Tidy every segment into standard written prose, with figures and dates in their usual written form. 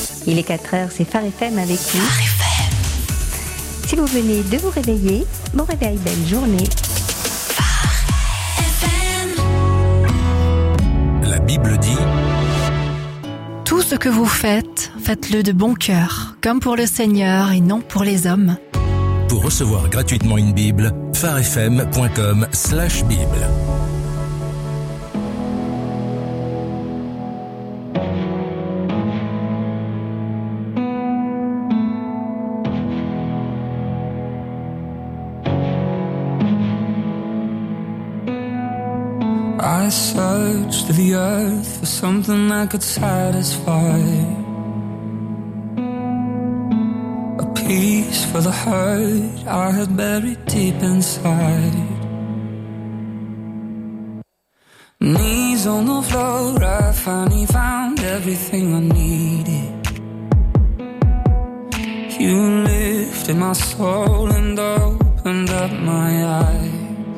Il est 4h, c'est Phare FM avec vous. Si vous venez de vous réveiller, bon réveil, belle journée. La Bible dit: tout ce que vous faites, faites-le de bon cœur, comme pour le Seigneur et non pour les hommes. Pour recevoir gratuitement une Bible, pharefm.com/Bible. I searched the earth for something that could satisfy, a peace for the hurt I had buried deep inside. Knees on the floor, I finally found everything I needed. You lifted my soul and opened up my eyes.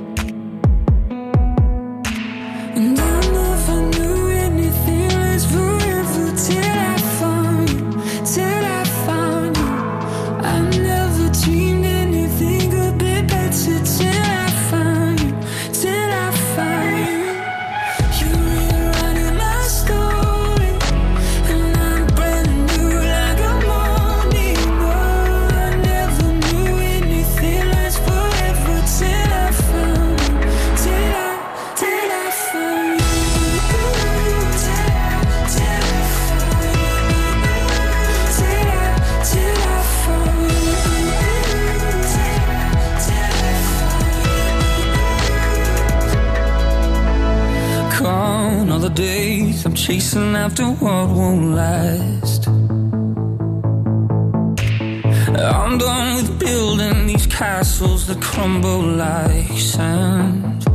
And I never knew anything lasts forever till I found you, till I found you. I never dreamed anything could be better till I found you, till I found you. You're rewriting my story, and I'm brand new like a morning. Oh, I never knew anything lasts forever till I found you, till I found you. Gone all the days I'm chasing after what won't last. I'm done with building these castles that crumble like sand.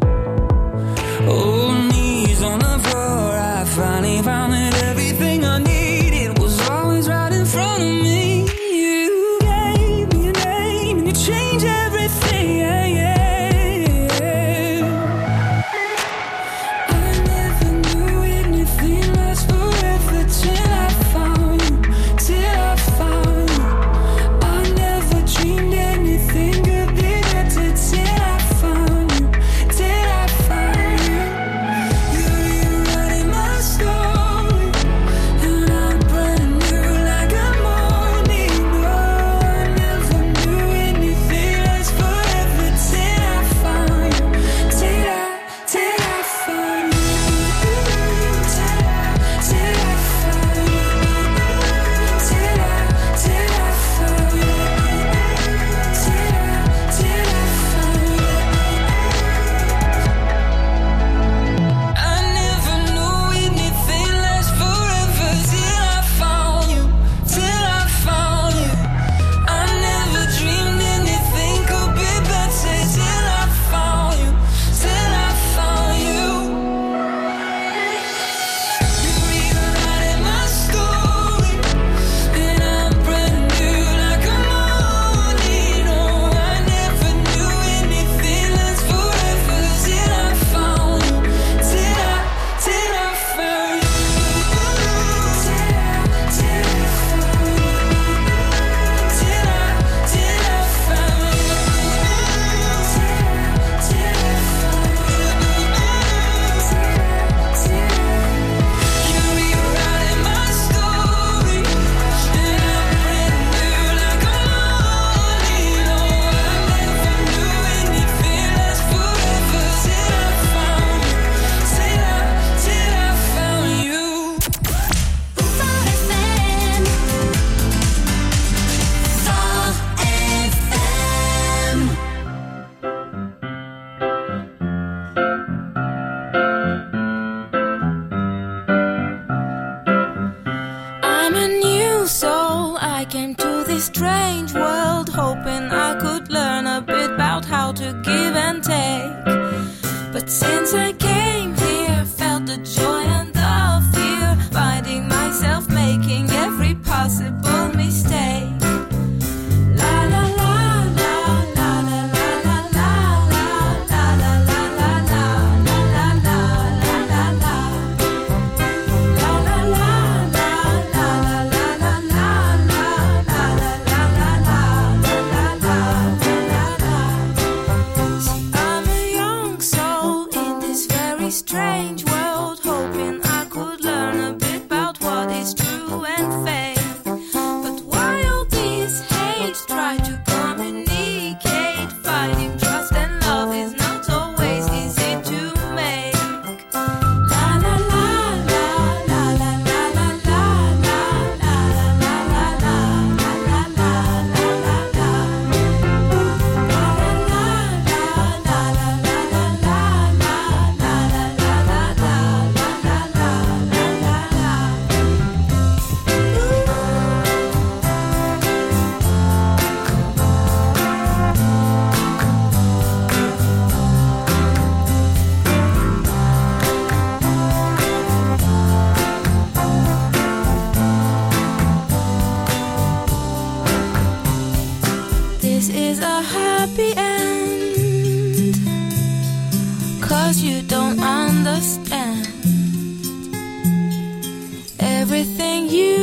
Oh, knees on the floor, I finally found that everything I needed was always right in front of me. You gave me a name and you changed everything, yeah, yeah. I never knew anything lasts forever till I found you, till I found you. I never dreamed anything could be better till I found you, till I found you. You're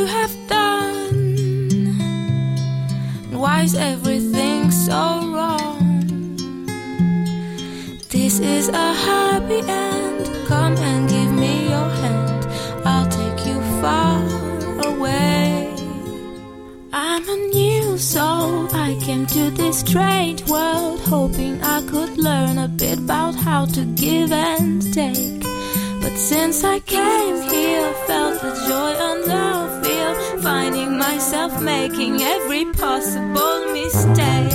have done? Why is everything so wrong? This is a happy end. Come and give me your hand. I'll take you far away. I'm a new soul. I came to this strange world hoping I could learn a bit about how to give and take. But since I came here, felt the joy and love feel, finding myself making every possible mistake.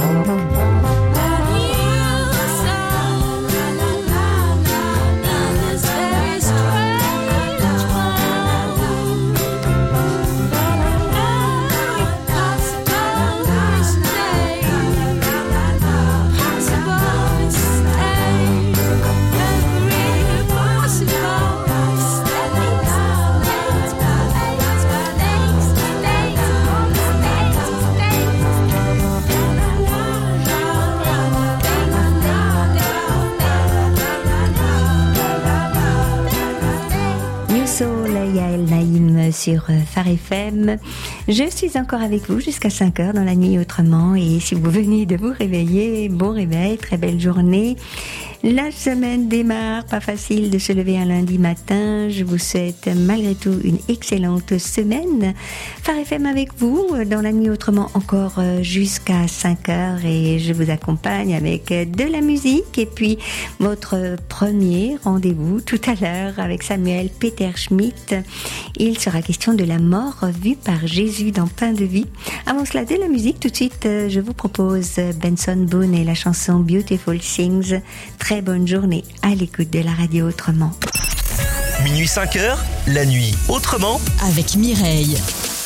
Yael Naïm sur Phare FM. Je suis encore avec vous jusqu'à 5h dans la nuit autrement, et si vous venez de vous réveiller, bon réveil, très belle journée. La semaine démarre, pas facile de se lever un lundi matin. Je vous souhaite malgré tout une excellente semaine. Phare FM avec vous dans la nuit autrement encore jusqu'à 5h, et je vous accompagne avec de la musique et puis votre premier rendez-vous tout à l'heure avec Samuel Peter Schmidt. Il sera question de la mort vue par Jésus dans Pain de vie. Avant cela, de la musique, tout de suite, je vous propose Benson Boone et la chanson Beautiful Things. Très bonne journée à l'écoute de la radio autrement. Minuit 5h, la nuit autrement avec Mireille.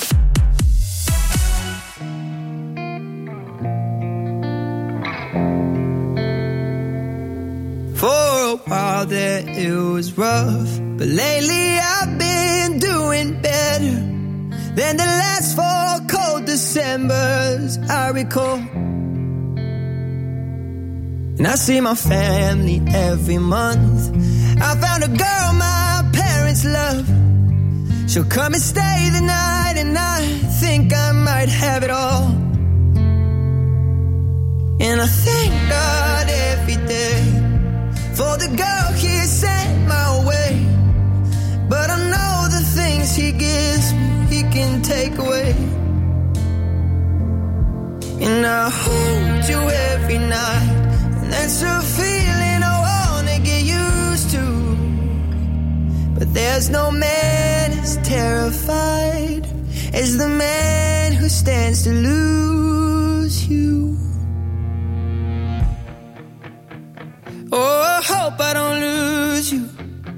For a while there it was rough, but lately I've been doing better than the last 4 cold Decembers I recall. And I see my family every month. I found a girl my parents love. She'll come and stay the night, and I think I might have it all. And I thank God every day for the girl he sent my way. But I know the things he gives me, he can take away. And I hold you every night, and that's a feeling I wanna get used to. But there's no man as terrified as the man who stands to lose you. Oh, I hope I don't lose you.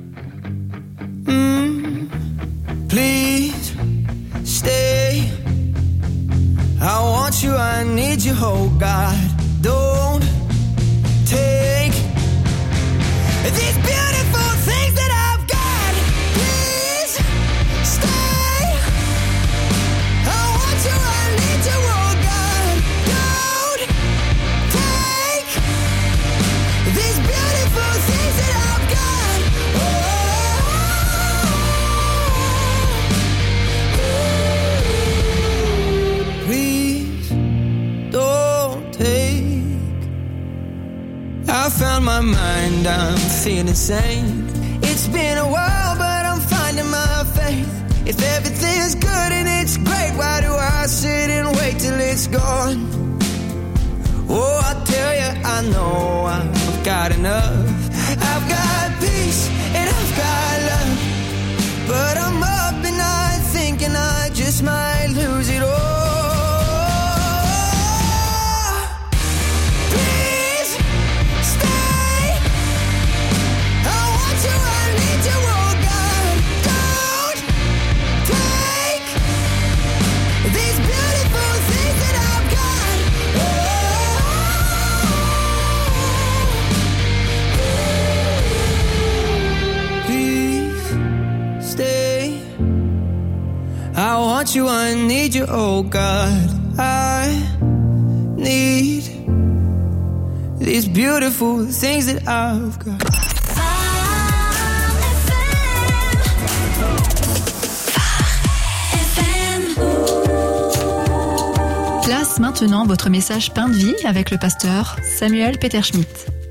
Please stay. I want you, I need you, oh God. Don't take these beautiful things that I've got. Please stay. I want you, I need you, oh God. Don't take these beautiful things that I've got. Please don't take. I found my mind, I'm feeling sane. It's been a while, but I'm finding my faith. If everything's good and it's great, why do I sit and wait till it's gone? Oh, I tell you, I know I've got enough. I've got peace and I've got love, but I'm up and night thinking I just might lose it all. Please stay. I want you, I need you, oh God. Don't take these beautiful things that I've got. Please stay. I want you, I need you, oh God. I need these beautiful things that I've got. FM. maintenant votre message Pain de vie avec le pasteur Samuel Peter Schmidt.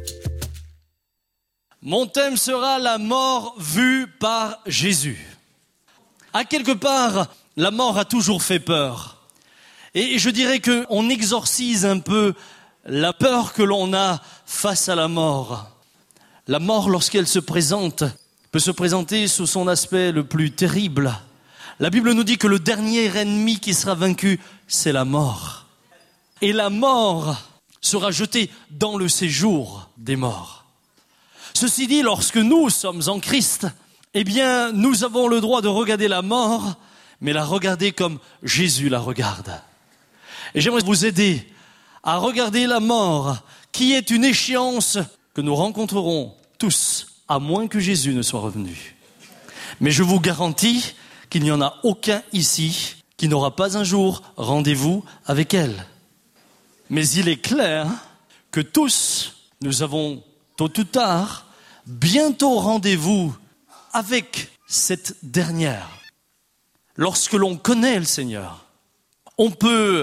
Mon thème sera la mort vue par Jésus. À quelque part, la mort a toujours fait peur. Et je dirais qu'on exorcise un peu la peur que l'on a face à la mort. La mort, lorsqu'elle se présente, peut se présenter sous son aspect le plus terrible. La Bible nous dit que le dernier ennemi qui sera vaincu, c'est la mort. Et la mort sera jetée dans le séjour des morts. Ceci dit, lorsque nous sommes en Christ, eh bien, nous avons le droit de regarder la mort, mais la regarder comme Jésus la regarde. Et j'aimerais vous aider à regarder la mort, qui est une échéance que nous rencontrerons tous, à moins que Jésus ne soit revenu. Mais je vous garantis qu'il n'y en a aucun ici qui n'aura pas un jour rendez-vous avec elle. Mais il est clair que tous, nous avons tôt ou tard, bientôt rendez-vous avec cette dernière. Lorsque l'on connaît le Seigneur, on peut,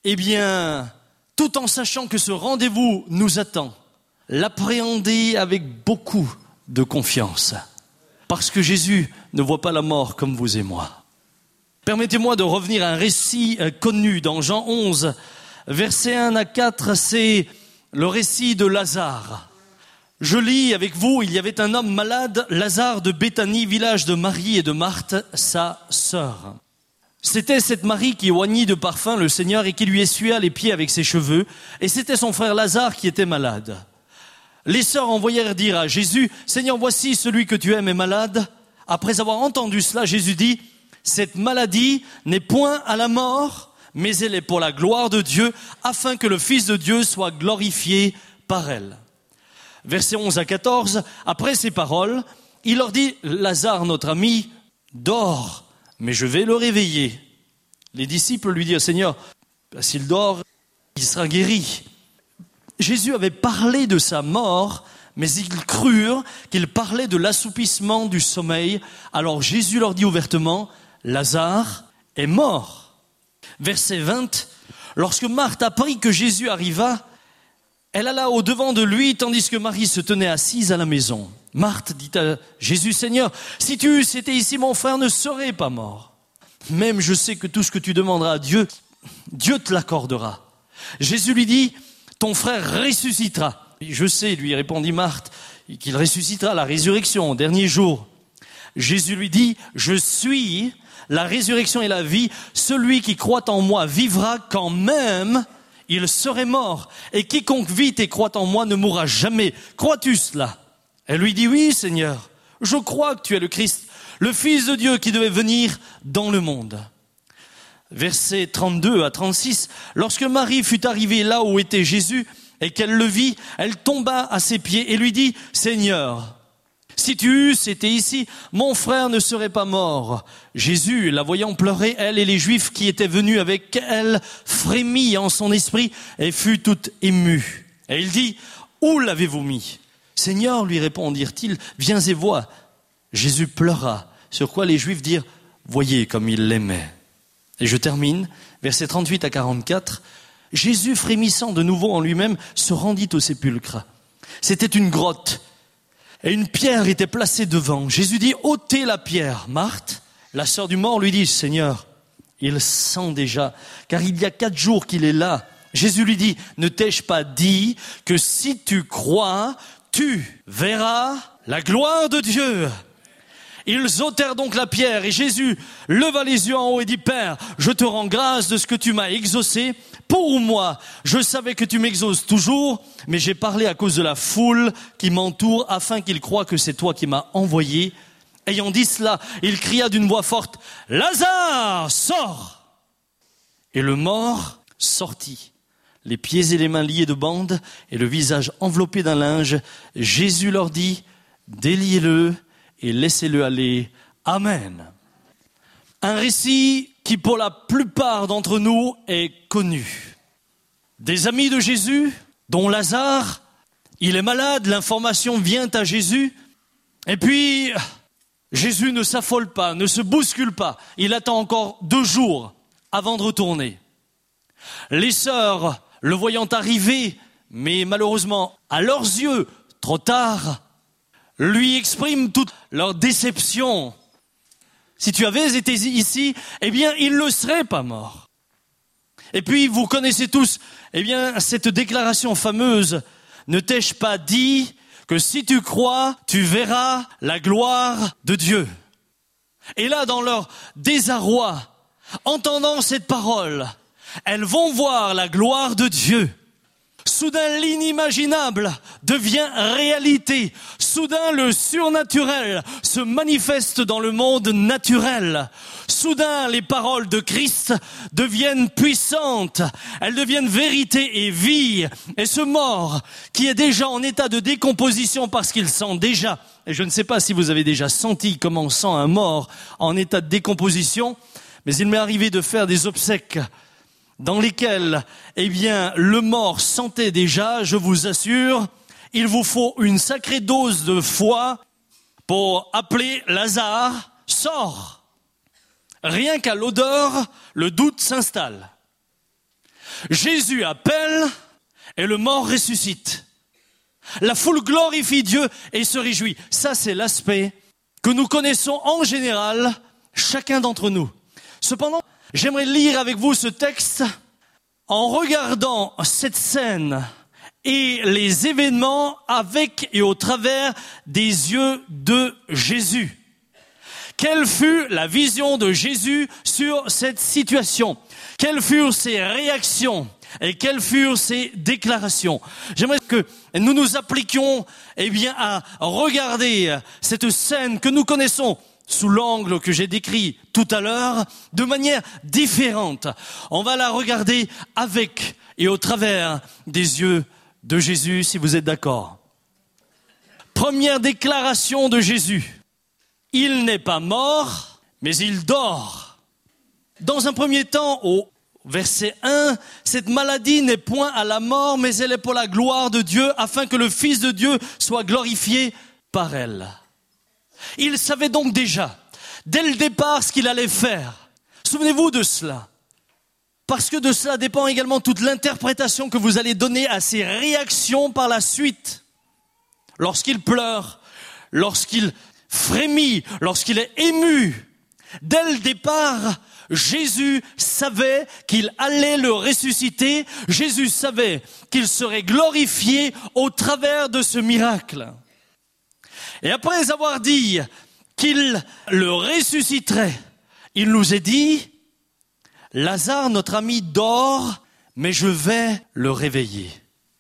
tout en sachant que ce rendez-vous nous attend, l'appréhender avec beaucoup de confiance. Parce que Jésus ne voit pas la mort comme vous et moi. Permettez-moi de revenir à un récit connu dans Jean 11, versets 1 à 4, c'est le récit de Lazare. Je lis avec vous, il y avait un homme malade, Lazare de Béthanie, village de Marie et de Marthe, sa sœur. C'était cette Marie qui oignit de parfum le Seigneur et qui lui essuya les pieds avec ses cheveux, et c'était son frère Lazare qui était malade. Les sœurs envoyèrent dire à Jésus, « Seigneur, voici celui que tu aimes est malade. » Après avoir entendu cela, Jésus dit, « Cette maladie n'est point à la mort, mais elle est pour la gloire de Dieu, afin que le Fils de Dieu soit glorifié par elle. » Versets 11 à 14, après ces paroles, il leur dit, « Lazare, notre ami, dort, mais je vais le réveiller. » Les disciples lui dirent, « Seigneur, s'il dort, il sera guéri. » Jésus avait parlé de sa mort, mais ils crurent qu'il parlait de l'assoupissement du sommeil. Alors Jésus leur dit ouvertement, « Lazare est mort. » Verset 20, lorsque Marthe apprit que Jésus arriva, elle alla au-devant de lui, tandis que Marie se tenait assise à la maison. Marthe dit à Jésus, « Seigneur, si tu eusses été ici, mon frère ne serait pas mort. Même je sais que tout ce que tu demanderas à Dieu, Dieu te l'accordera. » Jésus lui dit, « Ton frère ressuscitera. » Je sais, lui répondit Marthe, qu'il ressuscitera à la résurrection au dernier jour. Jésus lui dit, « Je suis la résurrection et la vie. Celui qui croit en moi vivra quand même il serait mort. Et quiconque vit et croit en moi ne mourra jamais. Crois-tu cela ?» Elle lui dit, « Oui, Seigneur, je crois que tu es le Christ, le Fils de Dieu qui devait venir dans le monde. » Versets 32 à 36, lorsque Marie fut arrivée là où était Jésus et qu'elle le vit, elle tomba à ses pieds et lui dit, « Seigneur, si tu eusses été ici, mon frère ne serait pas mort. » Jésus, la voyant pleurer, elle et les Juifs qui étaient venus avec elle, frémit en son esprit et fut tout ému. Et il dit, « Où l'avez-vous mis ?» « Seigneur, lui répondirent-ils, viens et vois. » Jésus pleura, sur quoi les Juifs dirent, « Voyez comme il l'aimait. » Et je termine, versets 38 à 44. Jésus, frémissant de nouveau en lui-même, se rendit au sépulcre. C'était une grotte, et une pierre était placée devant. Jésus dit, « ôtez la pierre. » Marthe, la sœur du mort, lui dit, « Seigneur, il sent déjà, car il y a 4 jours qu'il est là. » Jésus lui dit, « Ne t'ai-je pas dit que si tu crois, tu verras la gloire de Dieu ?» Ils ôtèrent donc la pierre et Jésus leva les yeux en haut et dit, « Père, je te rends grâce de ce que tu m'as exaucé. Pour moi, je savais que tu m'exauces toujours, mais j'ai parlé à cause de la foule qui m'entoure afin qu'ils croient que c'est toi qui m'as envoyé. » Ayant dit cela, il cria d'une voix forte, « Lazare, sors !» Et le mort sortit, les pieds et les mains liés de bandes et le visage enveloppé d'un linge. Jésus leur dit, « Déliez-le et laissez-le aller. » Amen. Un récit qui pour la plupart d'entre nous est connu. Des amis de Jésus, dont Lazare, il est malade, l'information vient à Jésus, et puis Jésus ne s'affole pas, ne se bouscule pas, il attend encore 2 jours avant de retourner. Les sœurs, le voyant arriver, mais malheureusement, à leurs yeux, trop tard, lui expriment toute leur déception. Si tu avais été ici, eh bien, il ne serait pas mort. Et puis, vous connaissez tous, eh bien, cette déclaration fameuse, ne t'ai-je pas dit que si tu crois, tu verras la gloire de Dieu. Et là, dans leur désarroi, entendant cette parole, elles vont voir la gloire de Dieu. Soudain, l'inimaginable devient réalité. Soudain, le surnaturel se manifeste dans le monde naturel. Soudain, les paroles de Christ deviennent puissantes. Elles deviennent vérité et vie. Et ce mort, qui est déjà en état de décomposition parce qu'il sent déjà, et je ne sais pas si vous avez déjà senti comment on sent un mort en état de décomposition, mais il m'est arrivé de faire des obsèques dans lesquels, eh bien, le mort sentait déjà, je vous assure, il vous faut une sacrée dose de foi pour appeler Lazare, sors. Rien qu'à l'odeur, le doute s'installe. Jésus appelle et le mort ressuscite. La foule glorifie Dieu et se réjouit. Ça, c'est l'aspect que nous connaissons en général, chacun d'entre nous. Cependant, j'aimerais lire avec vous ce texte en regardant cette scène et les événements avec et au travers des yeux de Jésus. Quelle fut la vision de Jésus sur cette situation? Quelles furent ses réactions et quelles furent ses déclarations? J'aimerais que nous nous appliquions, eh bien, à regarder cette scène que nous connaissons sous l'angle que j'ai décrit tout à l'heure, de manière différente. On va la regarder avec et au travers des yeux de Jésus, si vous êtes d'accord. Première déclaration de Jésus. Il n'est pas mort, mais il dort. Dans un premier temps, au verset 1, cette maladie n'est point à la mort, mais elle est pour la gloire de Dieu, afin que le Fils de Dieu soit glorifié par elle. Il savait donc déjà, dès le départ, ce qu'il allait faire. Souvenez-vous de cela. Parce que de cela dépend également toute l'interprétation que vous allez donner à ses réactions par la suite. Lorsqu'il pleure, lorsqu'il frémit, lorsqu'il est ému. Dès le départ, Jésus savait qu'il allait le ressusciter. Jésus savait qu'il serait glorifié au travers de ce miracle. Et après avoir dit qu'il le ressusciterait, il nous est dit, Lazare, notre ami, dort, mais je vais le réveiller.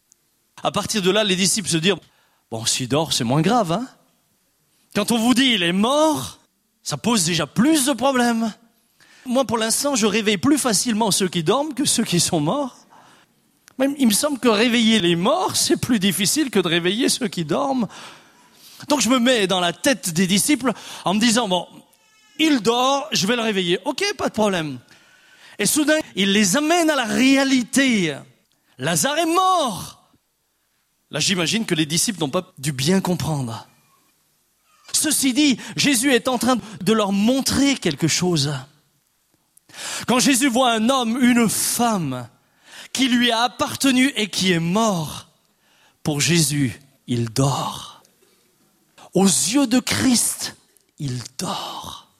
À partir de là, les disciples se disent, bon, s'il dort, c'est moins grave, hein. Quand on vous dit il est mort, ça pose déjà plus de problèmes. Moi, pour l'instant, je réveille plus facilement ceux qui dorment que ceux qui sont morts. Même, il me semble que réveiller les morts, c'est plus difficile que de réveiller ceux qui dorment. Donc je me mets dans la tête des disciples en me disant, bon, il dort, je vais le réveiller. Ok, pas de problème. Et soudain, il les amène à la réalité. Lazare est mort. Là, j'imagine que les disciples n'ont pas dû bien comprendre. Ceci dit, Jésus est en train de leur montrer quelque chose. Quand Jésus voit un homme, une femme, qui lui a appartenu et qui est mort, pour Jésus, il dort. Aux yeux de Christ, il dort.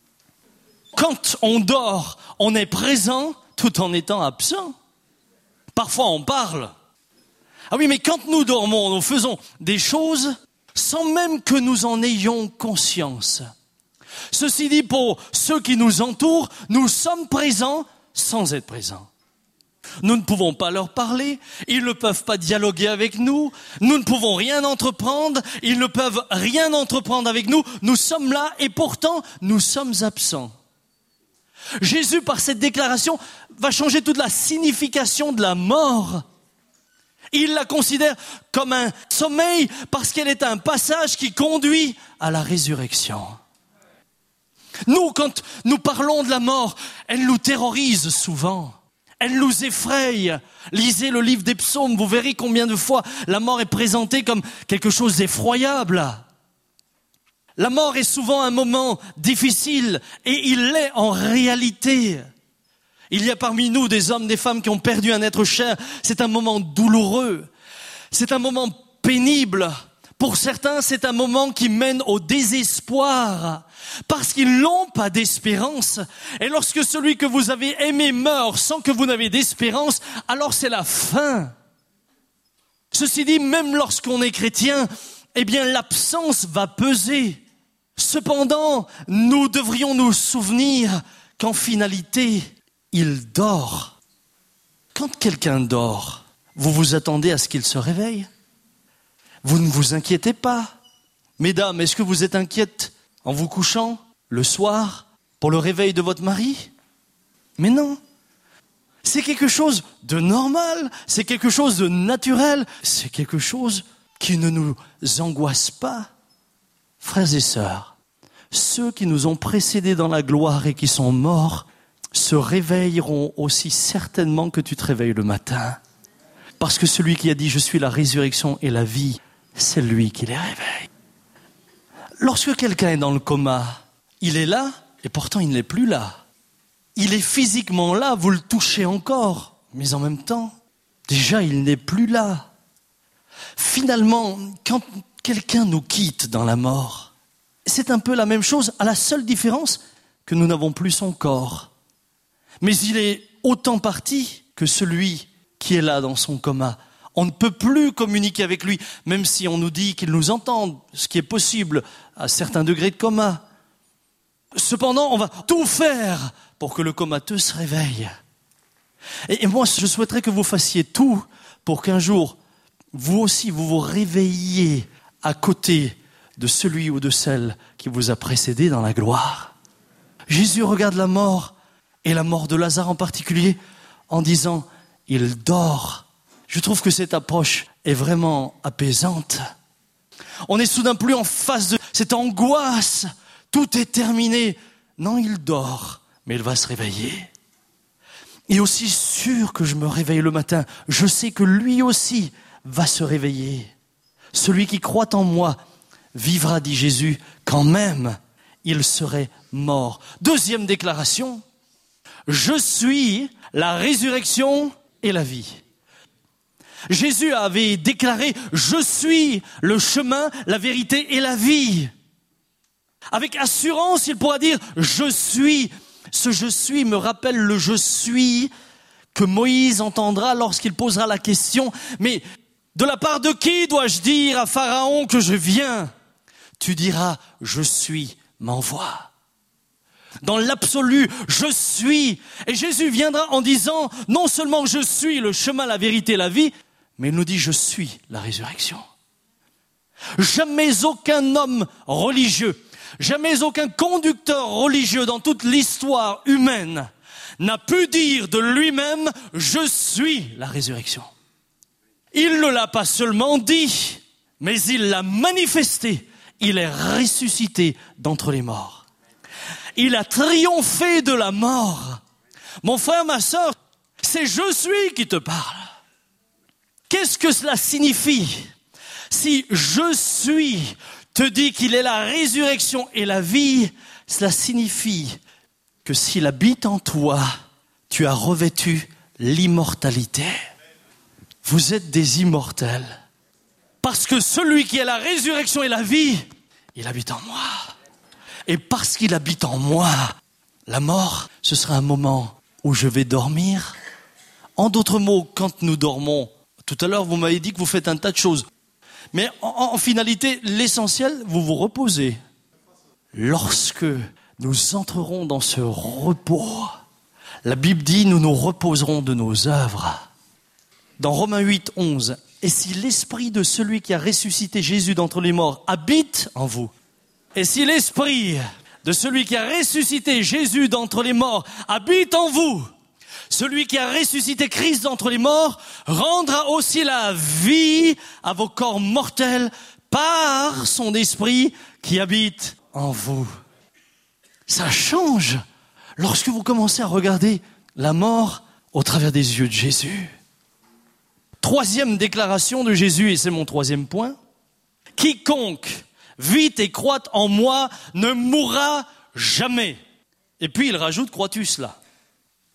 Quand on dort, on est présent tout en étant absent. Parfois on parle. Ah oui, mais quand nous dormons, nous faisons des choses sans même que nous en ayons conscience. Ceci dit, pour ceux qui nous entourent, nous sommes présents sans être présents. Nous ne pouvons pas leur parler, ils ne peuvent pas dialoguer avec nous, nous ne pouvons rien entreprendre, ils ne peuvent rien entreprendre avec nous, nous sommes là et pourtant nous sommes absents. Jésus, par cette déclaration, va changer toute la signification de la mort. Il la considère comme un sommeil parce qu'elle est un passage qui conduit à la résurrection. Nous, quand nous parlons de la mort, elle nous terrorise souvent. Elle nous effraie. Lisez le livre des psaumes, vous verrez combien de fois la mort est présentée comme quelque chose d'effroyable. La mort est souvent un moment difficile et il l'est en réalité. Il y a parmi nous des hommes, des femmes qui ont perdu un être cher. C'est un moment douloureux. C'est un moment pénible. Pour certains, c'est un moment qui mène au désespoir. Parce qu'ils n'ont pas d'espérance. Et lorsque celui que vous avez aimé meurt sans que vous n'avez d'espérance, alors c'est la fin. Ceci dit, même lorsqu'on est chrétien, eh bien l'absence va peser. Cependant, nous devrions nous souvenir qu'en finalité, il dort. Quand quelqu'un dort, vous vous attendez à ce qu'il se réveille. Vous ne vous inquiétez pas. Mesdames, est-ce que vous êtes inquiètes en vous couchant le soir pour le réveil de votre mari? Mais non. C'est quelque chose de normal, c'est quelque chose de naturel, c'est quelque chose qui ne nous angoisse pas. Frères et sœurs, ceux qui nous ont précédés dans la gloire et qui sont morts se réveilleront aussi certainement que tu te réveilles le matin. Parce que celui qui a dit « Je suis la résurrection et la vie », c'est lui qui les réveille. Lorsque quelqu'un est dans le coma, il est là et pourtant il n'est plus là. Il est physiquement là, vous le touchez encore, mais en même temps, déjà il n'est plus là. Finalement, quand quelqu'un nous quitte dans la mort, c'est un peu la même chose, à la seule différence que nous n'avons plus son corps. Mais il est autant parti que celui qui est là dans son coma. On ne peut plus communiquer avec lui, même si on nous dit qu'il nous entend, ce qui est possible à certains degrés de coma. Cependant, on va tout faire pour que le comateux se réveille. Et moi, je souhaiterais que vous fassiez tout pour qu'un jour, vous aussi, vous vous réveilliez à côté de celui ou de celle qui vous a précédé dans la gloire. Jésus regarde la mort, et la mort de Lazare en particulier, en disant « il dort ». Je trouve que cette approche est vraiment apaisante. On n'est soudain plus en face de cette angoisse. Tout est terminé. Non, il dort, mais il va se réveiller. Et aussi sûr que je me réveille le matin, je sais que lui aussi va se réveiller. Celui qui croit en moi vivra, dit Jésus, quand même il serait mort. Deuxième déclaration, je suis la résurrection et la vie. Jésus avait déclaré « Je suis le chemin, la vérité et la vie ». Avec assurance, il pourra dire « Je suis ». Ce « je suis » me rappelle le « je suis » que Moïse entendra lorsqu'il posera la question « Mais de la part de qui dois-je dire à Pharaon que je viens ?» Tu diras « Je suis, m'envoie ». Dans l'absolu, je suis. Et Jésus viendra en disant non seulement je suis le chemin, la vérité, la vie, mais il nous dit je suis la résurrection. Jamais aucun homme religieux, jamais aucun conducteur religieux dans toute l'histoire humaine n'a pu dire de lui-même je suis la résurrection. Il ne l'a pas seulement dit, mais il l'a manifesté. Il est ressuscité d'entre les morts. Il a triomphé de la mort. Mon frère, ma sœur, c'est je suis qui te parle. Qu'est-ce que cela signifie? Si je suis te dit qu'il est la résurrection et la vie, cela signifie que s'il habite en toi, tu as revêtu l'immortalité. Vous êtes des immortels. Parce que celui qui est la résurrection et la vie, il habite en moi. Et parce qu'il habite en moi, la mort, ce sera un moment où je vais dormir. En d'autres mots, quand nous dormons, tout à l'heure vous m'avez dit que vous faites un tas de choses. Mais en finalité, l'essentiel, vous vous reposez. Lorsque nous entrerons dans ce repos, la Bible dit, nous nous reposerons de nos œuvres. Dans Romains 8, 11, et si l'esprit de celui qui a ressuscité Jésus d'entre les morts habite en vous, et si l'esprit de celui qui a ressuscité Jésus d'entre les morts habite en vous, celui qui a ressuscité Christ d'entre les morts rendra aussi la vie à vos corps mortels par son esprit qui habite en vous. Ça change lorsque vous commencez à regarder la mort au travers des yeux de Jésus. Troisième déclaration de Jésus, et c'est mon troisième point. Quiconque vit et croit en moi ne mourra jamais. Et puis il rajoute, crois-tu cela?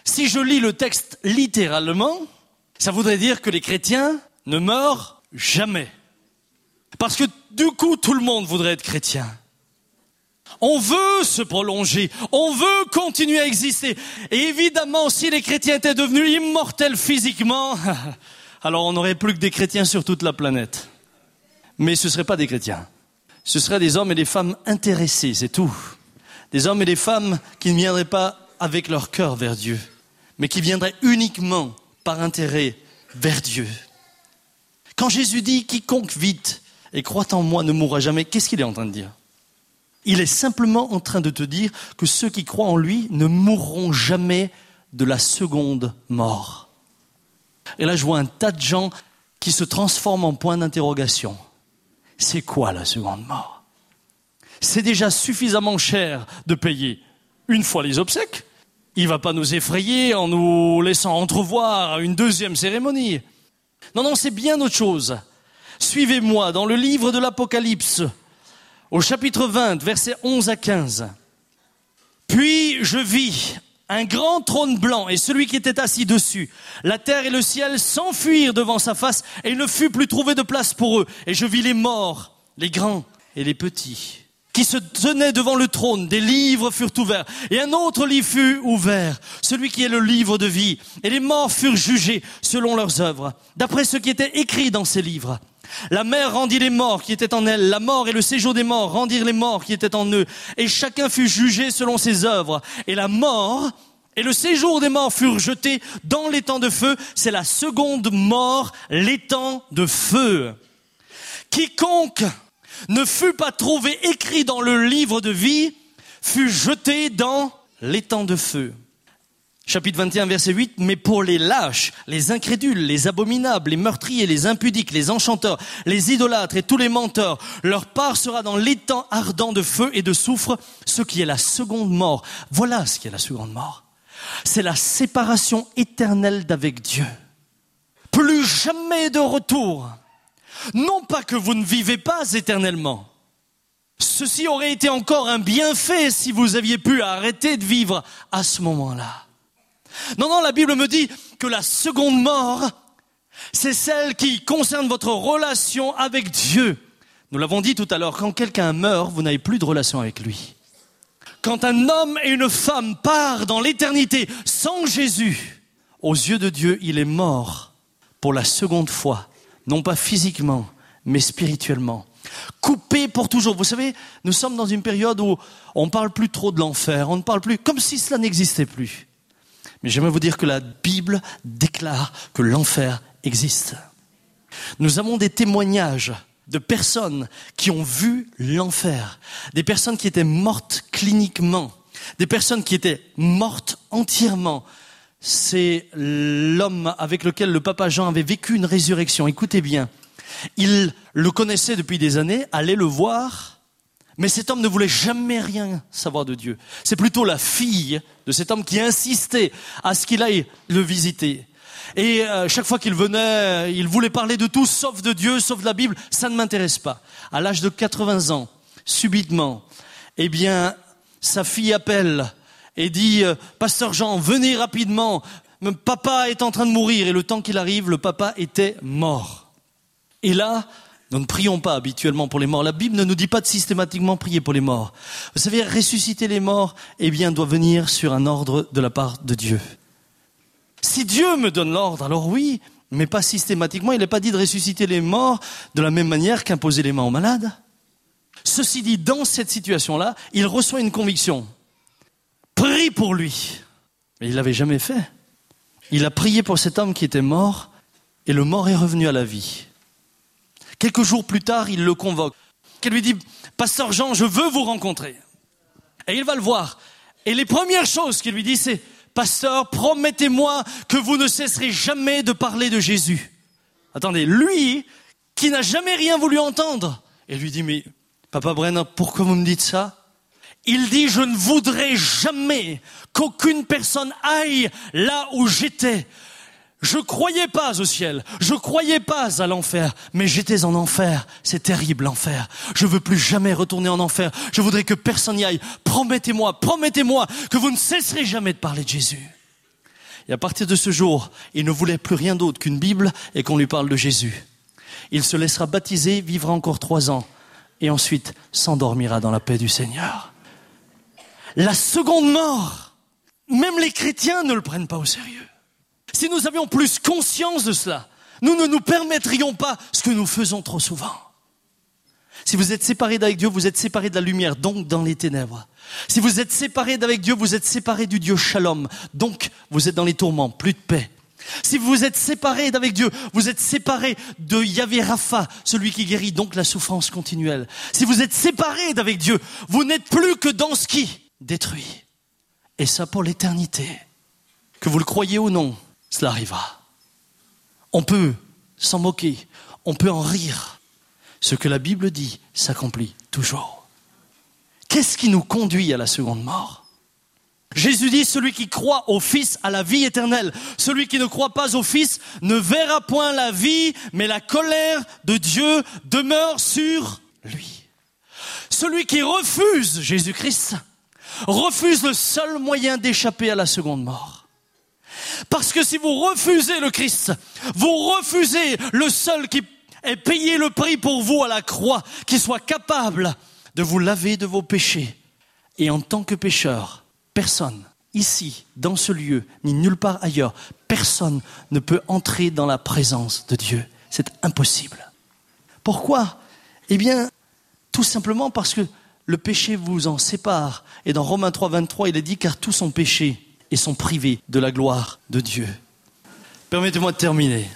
Si je lis le texte littéralement, ça voudrait dire que les chrétiens ne meurent jamais. Parce que du coup, tout le monde voudrait être chrétien. On veut se prolonger, on veut continuer à exister. Et évidemment, si les chrétiens étaient devenus immortels physiquement, alors on n'aurait plus que des chrétiens sur toute la planète. Mais ce ne seraient pas des chrétiens. Ce seraient des hommes et des femmes intéressés, c'est tout. Des hommes et des femmes qui ne viendraient pas avec leur cœur vers Dieu, mais qui viendraient uniquement par intérêt vers Dieu. Quand Jésus dit « quiconque vit et croit en moi ne mourra jamais », qu'est-ce qu'il est en train de dire ? Il est simplement en train de te dire que ceux qui croient en lui ne mourront jamais de la seconde mort. Et là, je vois un tas de gens qui se transforment en point d'interrogation. C'est quoi la seconde mort ? C'est déjà suffisamment cher de payer une fois les obsèques. Il ne va pas nous effrayer en nous laissant entrevoir une deuxième cérémonie. Non, c'est bien autre chose. Suivez-moi dans le livre de l'Apocalypse, au chapitre 20, versets 11 à 15. Puis je vis un grand trône blanc et celui qui était assis dessus. La terre et le ciel s'enfuirent devant sa face et il ne fut plus trouvé de place pour eux. Et je vis les morts, les grands et les petits, qui se tenaient devant le trône. Des livres furent ouverts et un autre livre fut ouvert, celui qui est le livre de vie. Et les morts furent jugés selon leurs œuvres, d'après ce qui était écrit dans ces livres. La mer rendit les morts qui étaient en elle, la mort et le séjour des morts rendirent les morts qui étaient en eux, et chacun fut jugé selon ses œuvres. Et la mort et le séjour des morts furent jetés dans l'étang de feu. C'est la seconde mort, l'étang de feu. Quiconque ne fut pas trouvé écrit dans le livre de vie fut jeté dans l'étang de feu. Chapitre 21, verset 8, « Mais pour les lâches, les incrédules, les abominables, les meurtriers, les impudiques, les enchanteurs, les idolâtres et tous les menteurs, leur part sera dans l'étang ardent de feu et de soufre, ce qui est la seconde mort. » Voilà ce qui est la seconde mort. C'est la séparation éternelle d'avec Dieu. Plus jamais de retour. Non pas que vous ne vivez pas éternellement. Ceci aurait été encore un bienfait si vous aviez pu arrêter de vivre à ce moment-là. Non, la Bible me dit que la seconde mort, c'est celle qui concerne votre relation avec Dieu. Nous l'avons dit tout à l'heure, quand quelqu'un meurt, vous n'avez plus de relation avec lui. Quand un homme et une femme partent dans l'éternité sans Jésus, aux yeux de Dieu, il est mort pour la seconde fois, non pas physiquement, mais spirituellement. Coupé pour toujours. Vous savez, nous sommes dans une période où on ne parle plus trop de l'enfer, on ne parle plus comme si cela n'existait plus. Mais j'aimerais vous dire que la Bible déclare que l'enfer existe. Nous avons des témoignages de personnes qui ont vu l'enfer, des personnes qui étaient mortes cliniquement, des personnes qui étaient mortes entièrement. C'est l'homme avec lequel le papa Jean avait vécu une résurrection. Écoutez bien, il le connaissait depuis des années, allait le voir. Mais cet homme ne voulait jamais rien savoir de Dieu. C'est plutôt la fille de cet homme qui insistait à ce qu'il aille le visiter. Et chaque fois qu'il venait, il voulait parler de tout sauf de Dieu, sauf de la Bible. Ça ne m'intéresse pas. À l'âge de 80 ans, subitement, sa fille appelle et dit « Pasteur Jean, venez rapidement. Papa est en train de mourir. » Et le temps qu'il arrive, le papa était mort. Et là, nous ne prions pas habituellement pour les morts. La Bible ne nous dit pas de systématiquement prier pour les morts. Vous savez, ressusciter les morts, doit venir sur un ordre de la part de Dieu. Si Dieu me donne l'ordre, alors oui, mais pas systématiquement. Il n'est pas dit de ressusciter les morts de la même manière qu'imposer les mains aux malades. Ceci dit, dans cette situation-là, il reçoit une conviction. Prie pour lui. Mais il ne l'avait jamais fait. Il a prié pour cet homme qui était mort, et le mort est revenu à la vie. Quelques jours plus tard, il le convoque. Il lui dit, « Pasteur Jean, je veux vous rencontrer. » Et il va le voir. Et les premières choses qu'il lui dit, c'est, « Pasteur, promettez-moi que vous ne cesserez jamais de parler de Jésus. » Attendez, lui, qui n'a jamais rien voulu entendre. Et lui dit, « Mais, Papa Brennan, pourquoi vous me dites ça ?» Il dit, « Je ne voudrais jamais qu'aucune personne aille là où j'étais. » Je croyais pas au ciel, je croyais pas à l'enfer, mais j'étais en enfer, c'est terrible l'enfer. Je veux plus jamais retourner en enfer, je voudrais que personne n'y aille. Promettez-moi que vous ne cesserez jamais de parler de Jésus. Et à partir de ce jour, il ne voulait plus rien d'autre qu'une Bible et qu'on lui parle de Jésus. Il se laissera baptiser, vivra encore 3 ans et ensuite s'endormira dans la paix du Seigneur. La seconde mort, même les chrétiens ne le prennent pas au sérieux. Si nous avions plus conscience de cela, nous ne nous permettrions pas ce que nous faisons trop souvent. Si vous êtes séparés d'avec Dieu, vous êtes séparés de la lumière, donc dans les ténèbres. Si vous êtes séparés d'avec Dieu, vous êtes séparés du Dieu Shalom, donc vous êtes dans les tourments, plus de paix. Si vous êtes séparés d'avec Dieu, vous êtes séparés de Yahvé Rapha, celui qui guérit, donc la souffrance continuelle. Si vous êtes séparés d'avec Dieu, vous n'êtes plus que dans ce qui détruit. Et ça pour l'éternité. Que vous le croyez ou non, cela arrivera. On peut s'en moquer, on peut en rire. Ce que la Bible dit s'accomplit toujours. Qu'est-ce qui nous conduit à la seconde mort ? Jésus dit, celui qui croit au Fils a la vie éternelle. Celui qui ne croit pas au Fils ne verra point la vie, mais la colère de Dieu demeure sur lui. Celui qui refuse Jésus-Christ refuse le seul moyen d'échapper à la seconde mort. Parce que si vous refusez le Christ, vous refusez le seul qui ait payé le prix pour vous à la croix, qui soit capable de vous laver de vos péchés. Et en tant que pécheur, personne, ici, dans ce lieu, ni nulle part ailleurs, personne ne peut entrer dans la présence de Dieu. C'est impossible. Pourquoi ? Eh bien, tout simplement parce que le péché vous en sépare. Et dans Romains 3, 23, il est dit, car tous sont péchés et sont privés de la gloire de Dieu. Permettez-moi de terminer.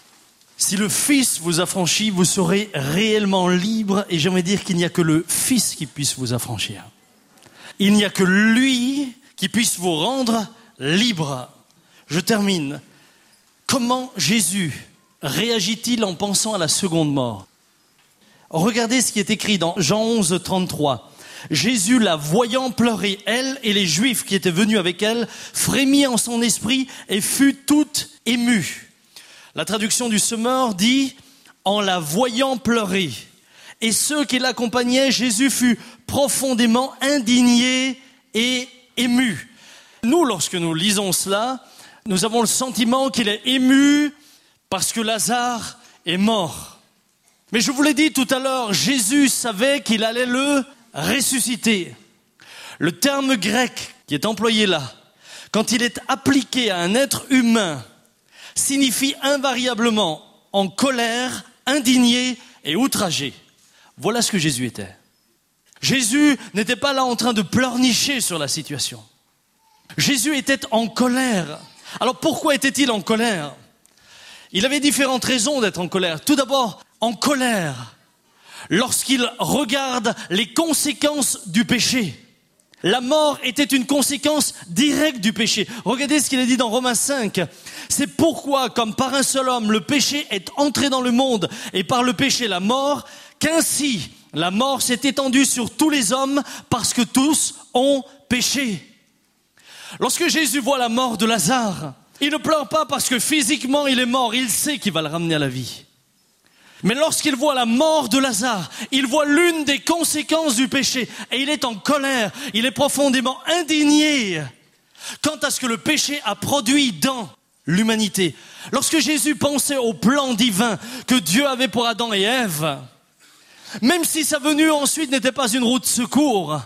Si le Fils vous affranchit, vous serez réellement libre, et j'aimerais dire qu'il n'y a que le Fils qui puisse vous affranchir. Il n'y a que lui qui puisse vous rendre libre. Je termine. Comment Jésus réagit-il en pensant à la seconde mort ? Regardez ce qui est écrit dans Jean 11, 33. Jésus, la voyant pleurer, elle et les Juifs qui étaient venus avec elle, frémit en son esprit et fut toute émue. La traduction du Semeur dit « en la voyant pleurer ». Et ceux qui l'accompagnaient, Jésus fut profondément indigné et ému. Nous, lorsque nous lisons cela, nous avons le sentiment qu'il est ému parce que Lazare est mort. Mais je vous l'ai dit tout à l'heure, Jésus savait qu'il allait le ressusciter. Le terme grec qui est employé là, quand il est appliqué à un être humain, signifie invariablement en colère, indigné et outragé. Voilà ce que Jésus était. Jésus n'était pas là en train de pleurnicher sur la situation. Jésus était en colère. Alors pourquoi était-il en colère ? Il avait différentes raisons d'être en colère. Tout d'abord, en colère lorsqu'il regarde les conséquences du péché. La mort était une conséquence directe du péché. Regardez ce qu'il est dit dans Romains 5. C'est pourquoi, comme par un seul homme, le péché est entré dans le monde et par le péché la mort, qu'ainsi la mort s'est étendue sur tous les hommes parce que tous ont péché. Lorsque Jésus voit la mort de Lazare, il ne pleure pas parce que physiquement il est mort, il sait qu'il va le ramener à la vie. Mais lorsqu'il voit la mort de Lazare, il voit l'une des conséquences du péché et il est en colère, il est profondément indigné quant à ce que le péché a produit dans l'humanité. Lorsque Jésus pensait au plan divin que Dieu avait pour Adam et Ève, même si sa venue ensuite n'était pas une route de secours,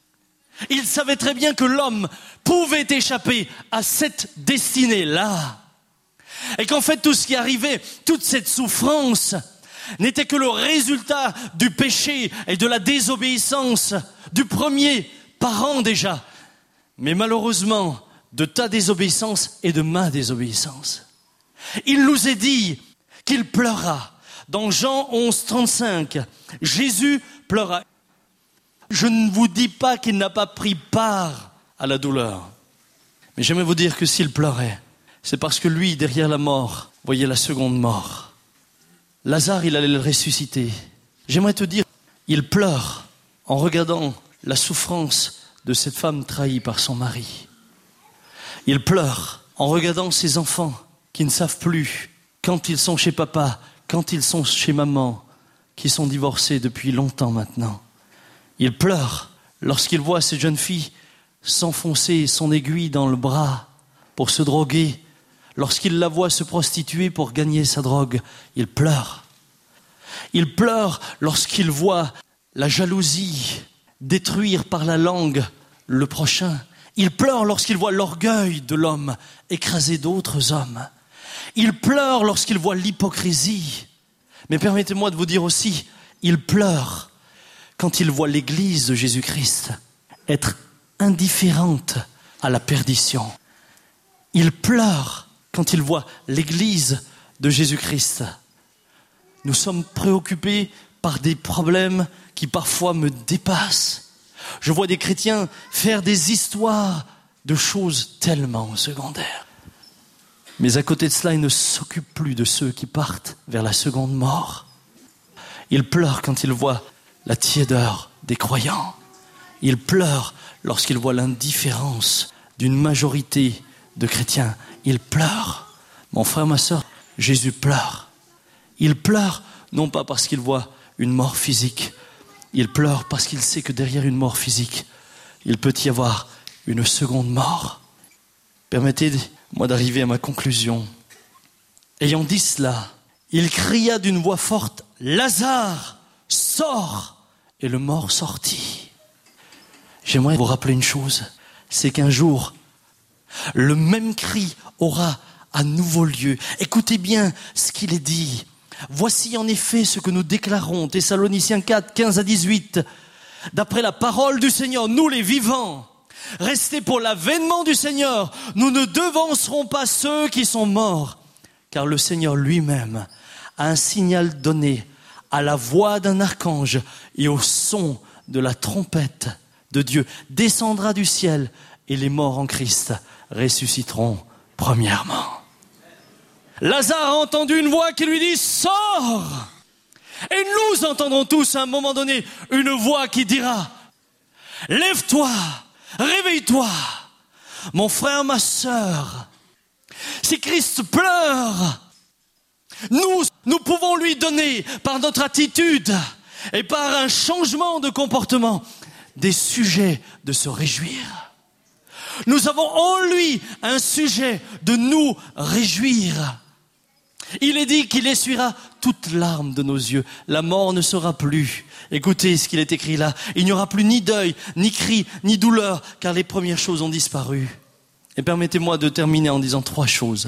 il savait très bien que l'homme pouvait échapper à cette destinée-là. Et qu'en fait tout ce qui arrivait, toute cette souffrance, n'était que le résultat du péché et de la désobéissance du premier parent déjà. Mais malheureusement, de ta désobéissance et de ma désobéissance. Il nous est dit qu'il pleura. Dans Jean 11, 35, Jésus pleura. Je ne vous dis pas qu'il n'a pas pris part à la douleur. Mais j'aimerais vous dire que s'il pleurait, c'est parce que lui, derrière la mort, voyait la seconde mort. Lazare, il allait le ressusciter. J'aimerais te dire, il pleure en regardant la souffrance de cette femme trahie par son mari. Il pleure en regardant ses enfants qui ne savent plus quand ils sont chez papa, quand ils sont chez maman, qui sont divorcés depuis longtemps maintenant. Il pleure lorsqu'il voit cette jeune fille s'enfoncer son aiguille dans le bras pour se droguer lorsqu'il la voit se prostituer pour gagner sa drogue, il pleure. Il pleure lorsqu'il voit la jalousie détruire par la langue le prochain. Il pleure lorsqu'il voit l'orgueil de l'homme écraser d'autres hommes. Il pleure lorsqu'il voit l'hypocrisie. Mais permettez-moi de vous dire aussi, il pleure quand il voit l'Église de Jésus-Christ être indifférente à la perdition. Il pleure quand il voit l'Église de Jésus-Christ. Nous sommes préoccupés par des problèmes qui parfois me dépassent. Je vois des chrétiens faire des histoires de choses tellement secondaires. Mais à côté de cela, ils ne s'occupent plus de ceux qui partent vers la seconde mort. Ils pleurent quand ils voient la tiédeur des croyants. Ils pleurent lorsqu'ils voient l'indifférence d'une majorité de chrétiens. Ils pleurent. Mon frère, ma sœur, Jésus pleure. Il pleure non pas parce qu'il voit une mort physique. Il pleure parce qu'il sait que derrière une mort physique, il peut y avoir une seconde mort. Permettez-moi d'arriver à ma conclusion. Ayant dit cela, il cria d'une voix forte, « Lazare, sors !» Et le mort sortit. J'aimerais vous rappeler une chose, c'est qu'un jour, le même cri aura à nouveau lieu. Écoutez bien ce qu'il est dit. Voici en effet ce que nous déclarons, Thessaloniciens 4, 15 à 18. D'après la parole du Seigneur, nous les vivants, restés pour l'avènement du Seigneur, nous ne devancerons pas ceux qui sont morts, car le Seigneur lui-même a un signal donné à la voix d'un archange et au son de la trompette de Dieu, descendra du ciel et les morts en Christ ressusciteront premièrement. Lazare a entendu une voix qui lui dit « Sors !» Et nous entendrons tous à un moment donné une voix qui dira « Lève-toi, réveille-toi !» Mon frère, ma sœur, si Christ pleure, nous pouvons lui donner par notre attitude et par un changement de comportement des sujets de se réjouir. Nous avons en lui un sujet de nous réjouir. Il est dit qu'il essuiera toute larme de nos yeux. La mort ne sera plus. Écoutez ce qu'il est écrit là. Il n'y aura plus ni deuil, ni cri, ni douleur, car les premières choses ont disparu. Et permettez-moi de terminer en disant 3 choses.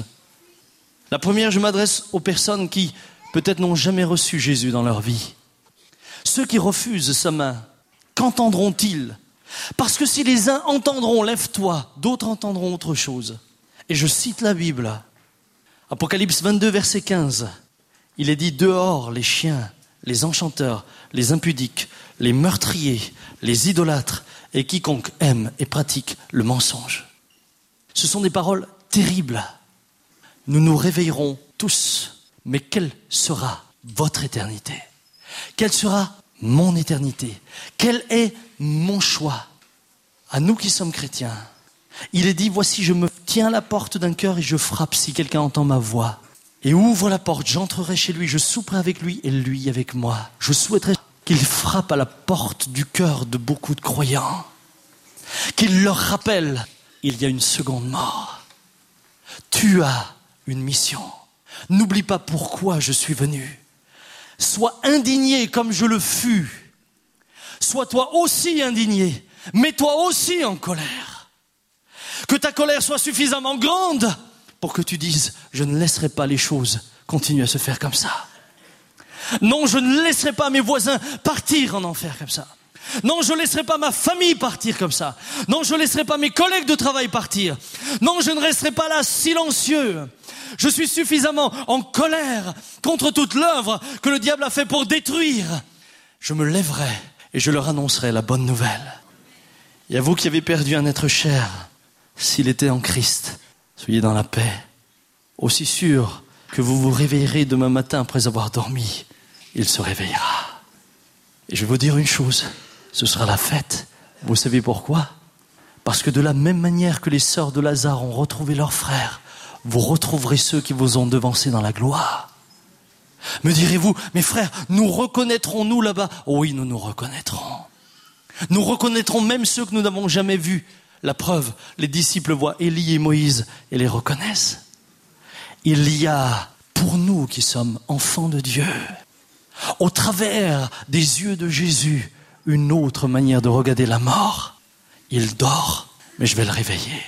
La première, je m'adresse aux personnes qui peut-être n'ont jamais reçu Jésus dans leur vie. Ceux qui refusent sa main, qu'entendront-ils ? Parce que si les uns entendront, lève-toi, d'autres entendront autre chose. Et je cite la Bible. Apocalypse 22, verset 15. Il est dit, dehors les chiens, les enchanteurs, les impudiques, les meurtriers, les idolâtres et quiconque aime et pratique le mensonge. Ce sont des paroles terribles. Nous nous réveillerons tous. Mais quelle sera votre éternité ? Quelle sera mon éternité ? Quel est mon choix ? À nous qui sommes chrétiens, il est dit, voici, je me tiens à la porte d'un cœur et je frappe si quelqu'un entend ma voix. Et ouvre la porte, j'entrerai chez lui, je souperai avec lui et lui avec moi. Je souhaiterais qu'il frappe à la porte du cœur de beaucoup de croyants. Qu'il leur rappelle, il y a une seconde mort. Tu as une mission. N'oublie pas pourquoi je suis venu. Sois indigné comme je le fus. Sois toi aussi indigné. Mets-toi aussi en colère. Que ta colère soit suffisamment grande pour que tu dises, je ne laisserai pas les choses continuer à se faire comme ça. Non, je ne laisserai pas mes voisins partir en enfer comme ça. Non, je ne laisserai pas ma famille partir comme ça. Non, je ne laisserai pas mes collègues de travail partir. Non, je ne resterai pas là silencieux. Je suis suffisamment en colère contre toute l'œuvre que le diable a fait pour détruire. Je me lèverai et je leur annoncerai la bonne nouvelle. Et à vous qui avez perdu un être cher, s'il était en Christ, soyez dans la paix. Aussi sûr que vous vous réveillerez demain matin après avoir dormi, il se réveillera. Et je vais vous dire une chose, ce sera la fête. Vous savez pourquoi ? Parce que de la même manière que les sœurs de Lazare ont retrouvé leur frère, vous retrouverez ceux qui vous ont devancés dans la gloire. Me direz-vous, mes frères, nous reconnaîtrons-nous là-bas ? Oui, nous nous reconnaîtrons. Nous reconnaîtrons même ceux que nous n'avons jamais vus. La preuve, les disciples voient Élie et Moïse et les reconnaissent. il y a pour nous qui sommes enfants de Dieu, au travers des yeux de Jésus, une autre manière de regarder la mort. Il dort, mais je vais le réveiller.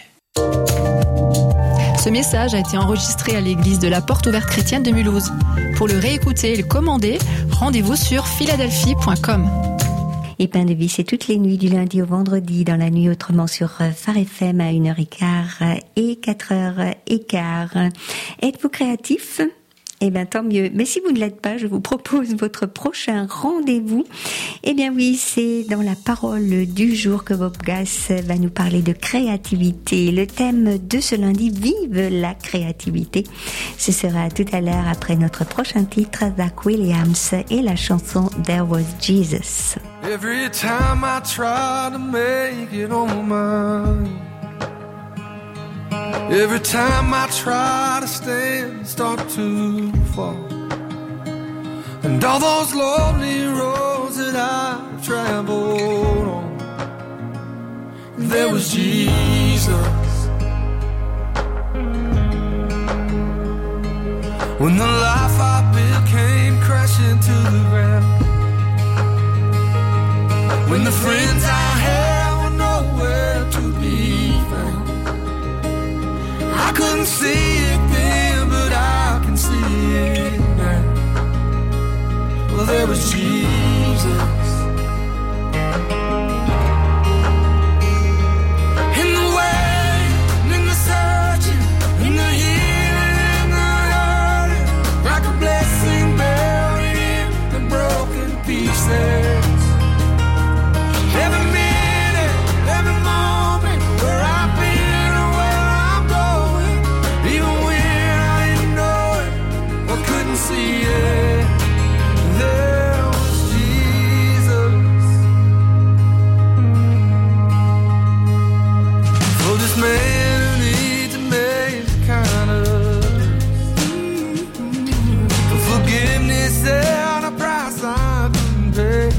Ce message a été enregistré à l'église de la Porte Ouverte Chrétienne de Mulhouse. Pour le réécouter et le commander, rendez-vous sur philadelphie.com. Et Pain de Vie, c'est toutes les nuits du lundi au vendredi, dans la nuit autrement sur Phare FM à 1h15 et 4h15. Êtes-vous créatif ? Eh bien, tant mieux. Mais si vous ne l'êtes pas, je vous propose votre prochain rendez-vous. Eh bien oui, c'est dans la parole du jour que Bob Gass va nous parler de créativité. Le thème de ce lundi, vive la créativité. Ce sera tout à l'heure après notre prochain titre, Zach Williams et la chanson There Was Jesus. Every time I try to make it on mine, every time I try to stand, start to fall. And all those lonely roads that I've traveled on, there was Jesus. When the life I built came crashing to the ground, when the friends I had were nowhere to be found. I couldn't see it then, but I can see it now. Well, there was Jesus. In the way, in the searching, in the healing, in the hurting, like a blessing buried in the broken pieces. Every minute, every moment, where I've been or where I'm going, even when I didn't know it or couldn't see it, there was Jesus. For this man who needs amazing kind of forgiveness and a price I couldn't pay.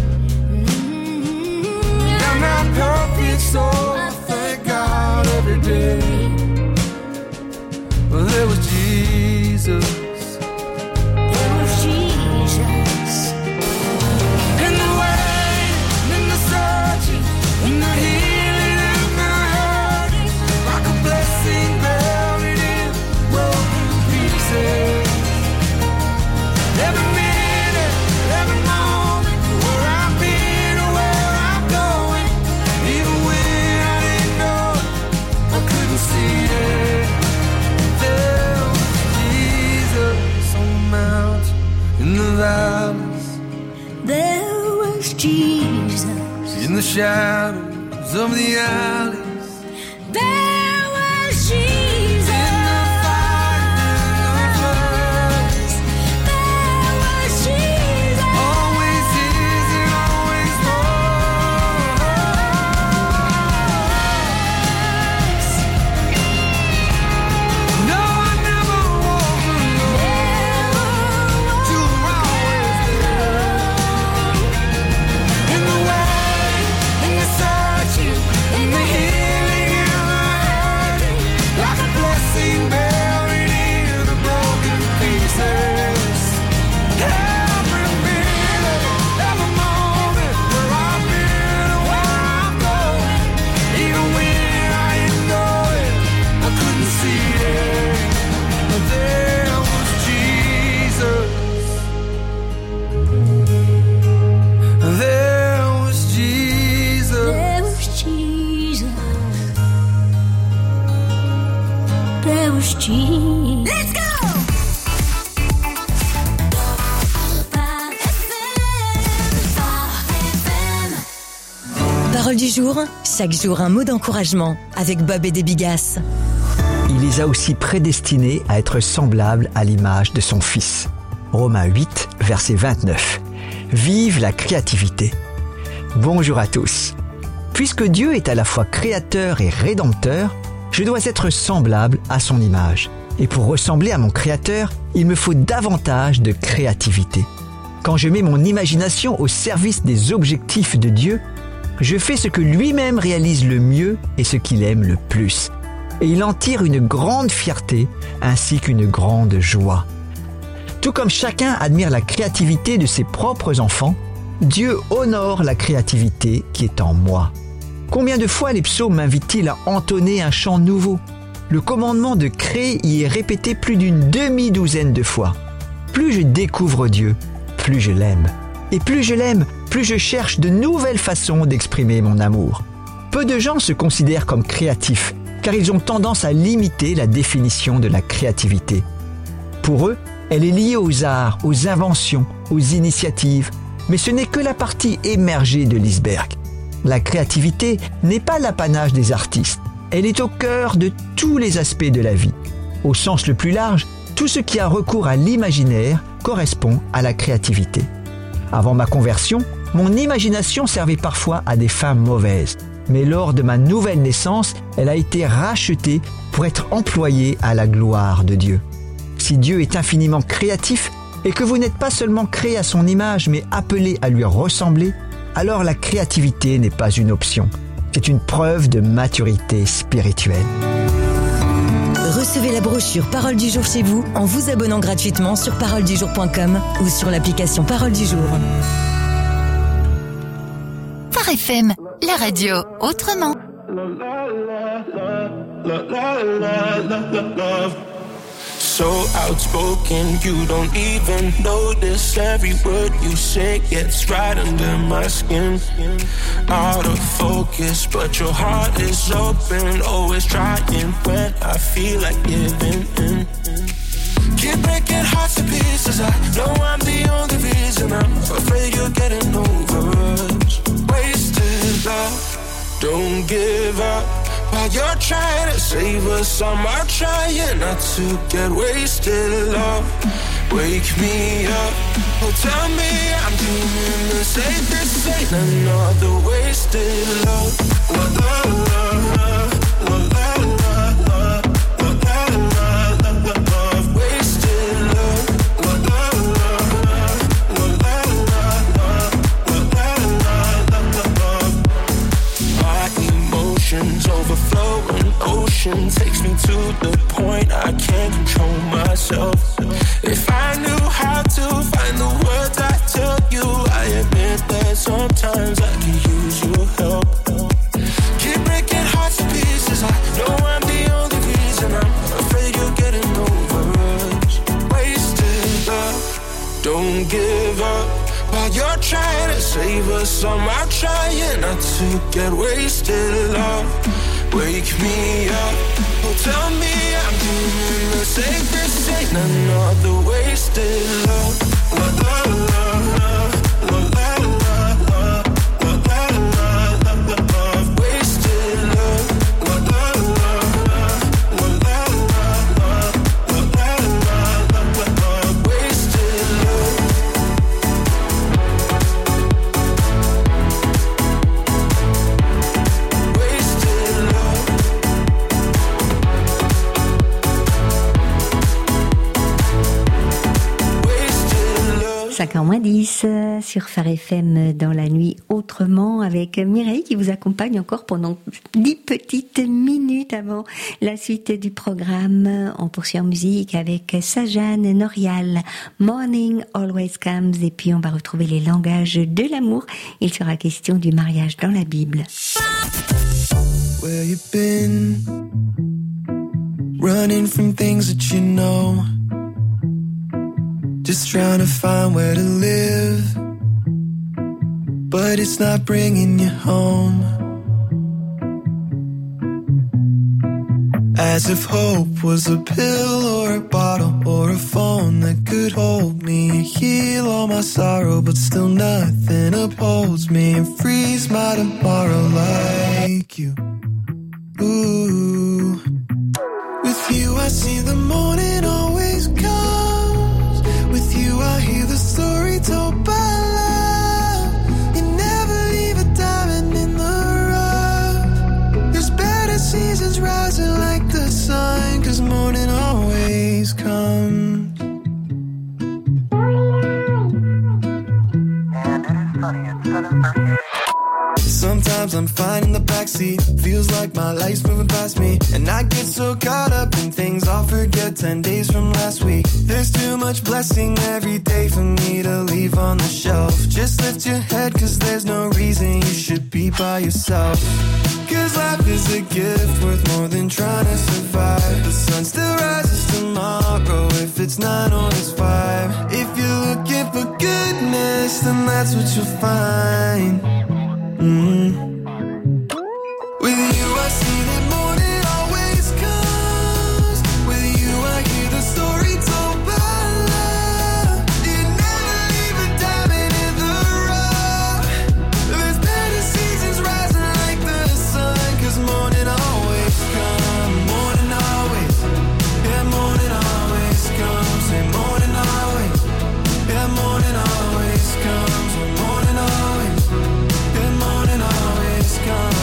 I'm not perfect, so I thank God every day. Well, there was Jesus. There was Jesus. In the waiting, in the searching, in the healing, in the hurting, like a blessing buried in broken pieces. Every minute, every moment, where I've been or where I'm going, even when I didn't know it, I couldn't see it. There was Jesus on the mountain, in the valleys, There was Jesus. in the shadows of the alleys, There was Jesus. in the fire, in the floods, There was Jesus. always is and always was. No, I never walk alone. You were always there. In the way, in the searching, in the healing, in the hurting, like a blessing buried in the broken pieces. Every minute, every moment, where I've been and where I'm going, even when I didn't know it, I couldn't see it, but there was Jesus. There was Jesus. There was Jesus. There was Jesus. Let's go! Parole du jour, chaque jour un mot d'encouragement avec Bob et Debbie Gass. Il les a aussi prédestinés à être semblables à l'image de son Fils. Romains 8, verset 29. Vive la créativité. Bonjour à tous. Puisque Dieu est à la fois créateur et rédempteur, je dois être semblable à son image. Et pour ressembler à mon Créateur, il me faut davantage de créativité. Quand je mets mon imagination au service des objectifs de Dieu, je fais ce que lui-même réalise le mieux et ce qu'il aime le plus. et il en tire une grande fierté ainsi qu'une grande joie. Tout comme chacun admire la créativité de ses propres enfants, Dieu honore la créativité qui est en moi. Combien de fois les psaumes m'invitent-ils à entonner un chant nouveau ? Le commandement de créer y est répété plus d'une demi-douzaine de fois. Plus je découvre Dieu, plus je l'aime. Et plus je l'aime, plus je cherche de nouvelles façons d'exprimer mon amour. Peu de gens se considèrent comme créatifs, car ils ont tendance à limiter la définition de la créativité. Pour eux, elle est liée aux arts, aux inventions, aux initiatives, mais ce n'est que la partie émergée de l'iceberg. La créativité n'est pas l'apanage des artistes, elle est au cœur de tous les aspects de la vie. Au sens le plus large, tout ce qui a recours à l'imaginaire correspond à la créativité. Avant ma conversion, mon imagination servait parfois à des fins mauvaises. Mais lors de ma nouvelle naissance, elle a été rachetée pour être employée à la gloire de Dieu. Si Dieu est infiniment créatif et que vous n'êtes pas seulement créé à son image, mais appelé à lui ressembler, alors la créativité n'est pas une option. C'est une preuve de maturité spirituelle. Recevez la brochure Parole du jour chez vous en vous abonnant gratuitement sur paroledujour.com ou sur l'application Parole du jour. Phare FM, la radio autrement. So outspoken, you don't even notice every word you say gets right under my skin. Out of focus, but your heart is open, always trying when I feel like giving in. Keep breaking hearts to pieces, I know I'm the only reason. I'm afraid you're getting over us. Wasted love, don't give up. While you're trying to save us, I'm trying not to get wasted. Love, wake me up. Oh, tell me I'm doing the same. This ain't another wasted love. Love, love, love, love, love, love, love, love, love, wasted love. Love, love, love, love, love, love, love. My emotions overflowing, ocean takes me to the point I can't control myself. If I knew how to find the words I tell you, I admit that sometimes I could use your help. Keep breaking hearts to pieces, I know I'm the only reason. I'm afraid you're getting over us. Wasted love, don't give up. While you're trying to save us, I'm trying not to get wasted. Love, wake me up. Oh, tell me I'm doing the same. This ain't another wasted love. Love, love, love, love, love, love, love, love, love, love, wasted love. Love, love, love, love, love, love, love, love, love, wasted love. Wasted love. 5h moins 10 sur Phare FM dans la nuit autrement avec Mireille qui vous accompagne encore pendant 10 petites minutes avant la suite du programme. On poursuit en musique avec Sajane Norial, Morning Always Comes, et puis on va retrouver les langages de l'amour. Il sera question du mariage dans la Bible. Where you been? Running from things that you know. Just trying to find where to live, but it's not bringing you home. As if hope was a pill or a bottle or a phone that could hold me and heal all my sorrow, but still nothing upholds me and frees my tomorrow like you. Ooh. With you I see the morning always comes. With you I hear the story told by love. You never leave a diamond in the rough. There's better seasons rising like the sun, 'cause morning always comes. And it is sunny at 7:38. Sometimes I'm finding the back backseat. Feels like my life's moving past me, and I get so caught up in things I'll forget 10 days from last week. There's too much blessing every day for me to leave on the shelf. Just lift your head, cause there's no reason you should be by yourself. Cause life is a gift worth more than trying to survive. The sun still rises tomorrow if it's 9 or it's 5. If you're looking for goodness, then that's what you'll find. With you I see that morning always comes. With you I hear the story told by love. You never leave a diamond in the rough. There's better seasons rising like the sun. Cause morning always comes. Morning always. Yeah, morning always comes. Say morning always. Yeah, morning always comes. Morning always. Yeah, morning always comes.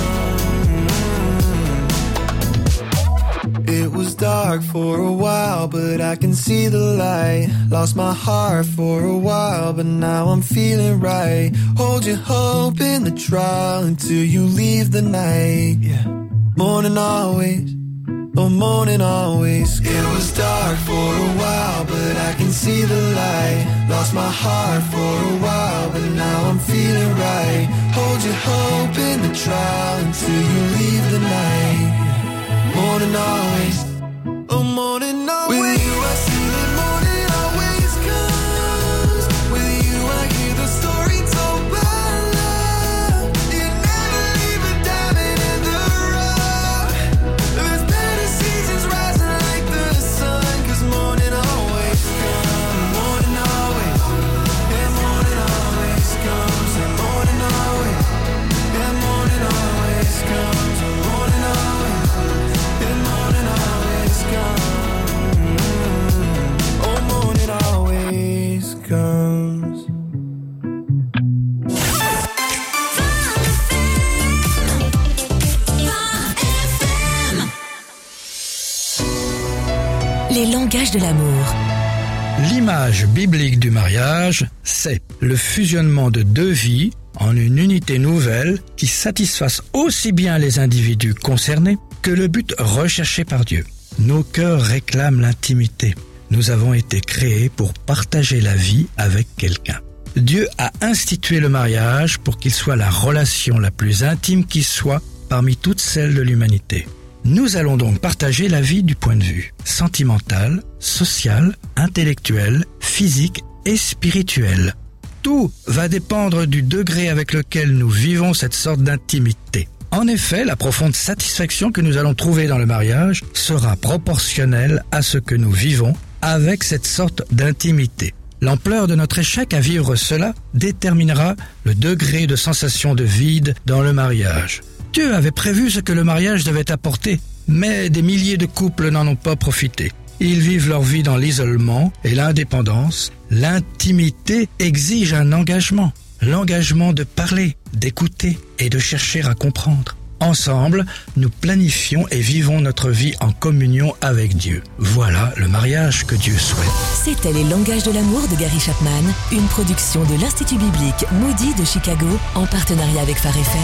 It was dark for a while, but I can see the light. Lost my heart for a while, but now I'm feeling right. Hold your hope in the trial until you leave the night. Yeah. Morning always, oh morning always. It was dark for a while, but I can see the light. Lost my heart for a while, but now I'm feeling right. Hold your hope in the trial until you leave the night. Morning always, oh morning always. With you I see that morning always comes. With you I hear the story told by love. You never leave a diamond in the rough. There's better seasons rising like the sun. Cause morning always comes. Morning always, yeah morning always comes. And morning always, yeah morning always comes. And morning always. Oh, morning always comes. Les langages de l'amour. L'image biblique du mariage, c'est le fusionnement de deux vies en une unité nouvelle qui satisfasse aussi bien les individus concernés que le but recherché par Dieu. Nos cœurs réclament l'intimité. Nous avons été créés pour partager la vie avec quelqu'un. Dieu a institué le mariage pour qu'il soit la relation la plus intime qui soit parmi toutes celles de l'humanité. Nous allons donc partager la vie du point de vue sentimental, social, intellectuel, physique et spirituel. Tout va dépendre du degré avec lequel nous vivons cette sorte d'intimité. En effet, la profonde satisfaction que nous allons trouver dans le mariage sera proportionnelle à ce que nous vivons avec cette sorte d'intimité. L'ampleur de notre échec à vivre cela déterminera le degré de sensation de vide dans le mariage. Dieu avait prévu ce que le mariage devait apporter, mais des milliers de couples n'en ont pas profité. Ils vivent leur vie dans l'isolement et l'indépendance. L'intimité exige un engagement. L'engagement de parler, d'écouter et de chercher à comprendre. Ensemble, nous planifions et vivons notre vie en communion avec Dieu. Voilà le mariage que Dieu souhaite. C'était Les langages de l'amour de Gary Chapman, une production de l'Institut biblique Moody de Chicago en partenariat avec Phare FM.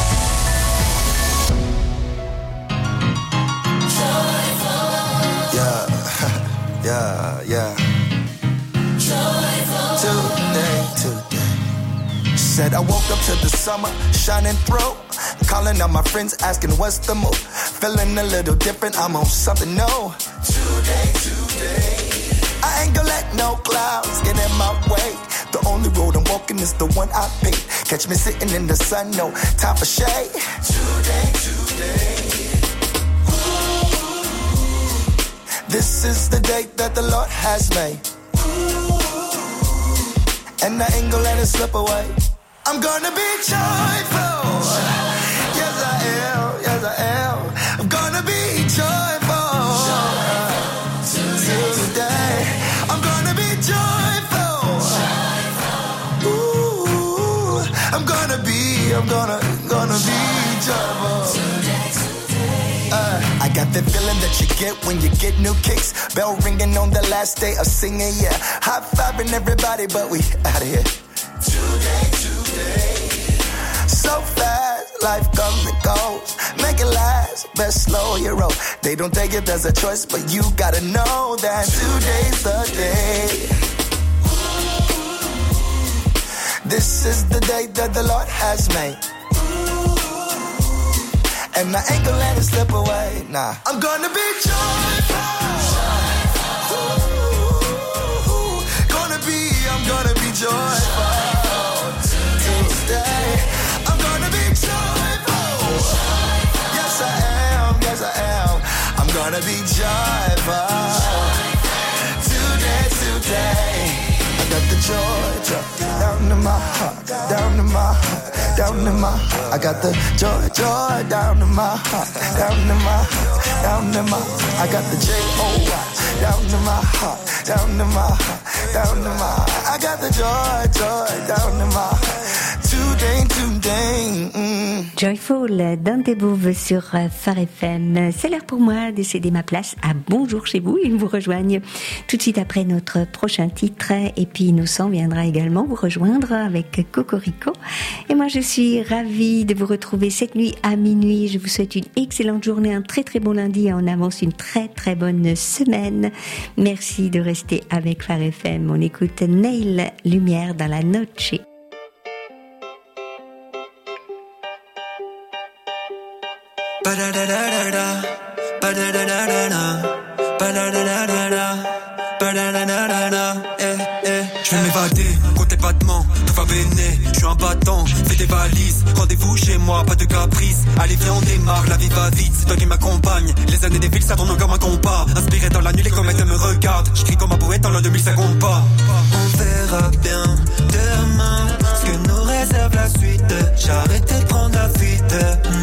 Yeah. Today. Said I woke up to the summer shining through. Calling out my friends asking what's the move. Feeling a little different, I'm on something new. Today. I ain't gonna let no clouds get in my way. The only road I'm walking is the one I pick. Catch me sitting in the sun, no time for shade. Today. This is the day that the Lord has made. And I ain't gonna let it slip away. I'm gonna be joyful. Yes I am. I'm gonna be joyful. Today. I'm gonna be joyful. Ooh, I'm gonna be joyful. I got that feeling that you get when you get new kicks. Bell ringing on the last day of singing, yeah. High-fiving everybody, but we out of here. Today. So fast, life comes and goes. Make it last, best slow your roll. They don't take it as a choice, but you gotta know that today's the day. This is the day that the Lord has made. And I ain't gonna let it slip away, nah. I'm gonna be joyful. I'm gonna be joyful today. I'm gonna be joyful. Yes I am, yes I am. I'm gonna be joyful today. I got the joy down in my heart, down in my heart, down in my heart. I got the joy down in my heart, down in my heart, down in my heart. I got the J-O-Y down in my heart, down in my heart, down in my heart. I got the joy down in my heart. Joyful d'Antebouve sur Phare FM. C'est l'heure pour moi de céder ma place à Bonjour chez vous. Ils vous rejoignent tout de suite après notre prochain titre. Et puis Innocent viendra également vous rejoindre avec Cocorico. Et moi je suis ravie de vous retrouver cette nuit à minuit. Je vous souhaite une excellente journée, un très très bon lundi et en avance une très très bonne semaine. Merci de rester avec Phare FM. On écoute Neil Lumière dans la Noche. Je vais m'évader, comptez pas de ment, tout va béné, je suis un battant, fais des valises, rendez-vous chez moi, pas de caprice. Allez viens on démarre, la vie va vite, c'est toi qui m'accompagne. Les années défilent, ça tourne comme un compas. Inspiré dans la nuit, les comètes me regardent. Je crie comme un poète dans l'an 2050 pas. On verra bien demain ce que nous réserve la suite. J'ai arrêté de prendre la fuite.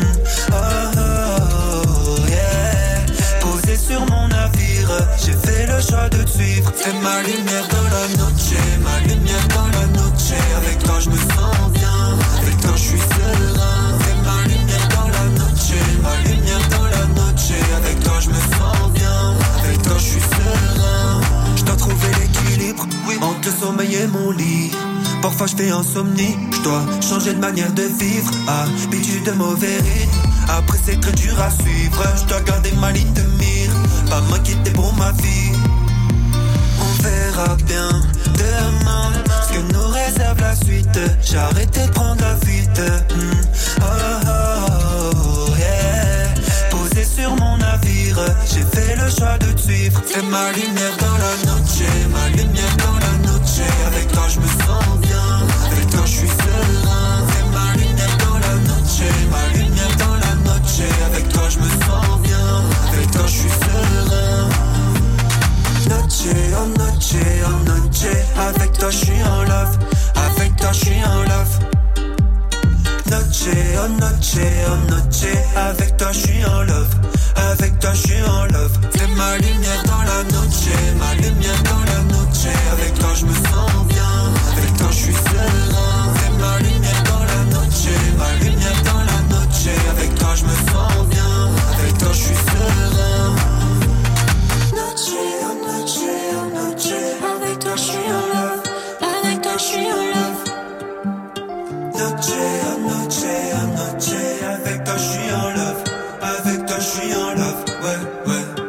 Posé sur mon navire, j'ai fait le choix de te suivre. C'est ma lumière dans la noche, ma lumière dans la noche. Avec toi je me sens bien, avec toi je suis serein. C'est ma lumière dans la noche, ma lumière dans la noche. Avec toi je me sens bien, avec toi je suis serein. Je dois trouver l'équilibre, entre le sommeil et mon lit. Parfois je fais insomnie, je dois changer de manière de vivre. Habitude de mauvais rythme, après c'est très dur à suivre. Je dois garder ma ligne de mire, pas m'inquiéter pour ma vie. On verra bien demain ce que nous réserve la suite. J'ai arrêté de prendre la fuite. Posé sur mon navire, j'ai fait le choix de te suivre. C'est ma lumière dans la noche, ma lumière dans la noche. Avec toi je me sens bien, avec toi je suis serein. C'est ma lumière dans la noche, ma lumière dans la noche. Avec toi je me sens bien, avec toi je suis serein. Noche, oh noche, oh noche. Avec toi je suis en love, avec toi je suis en love. Noche, oh noche, oh noche. Avec toi je suis en love, avec toi je suis en love. C'est ma lumière dans la noche, ma lumière dans la noche. Avec toi je me sens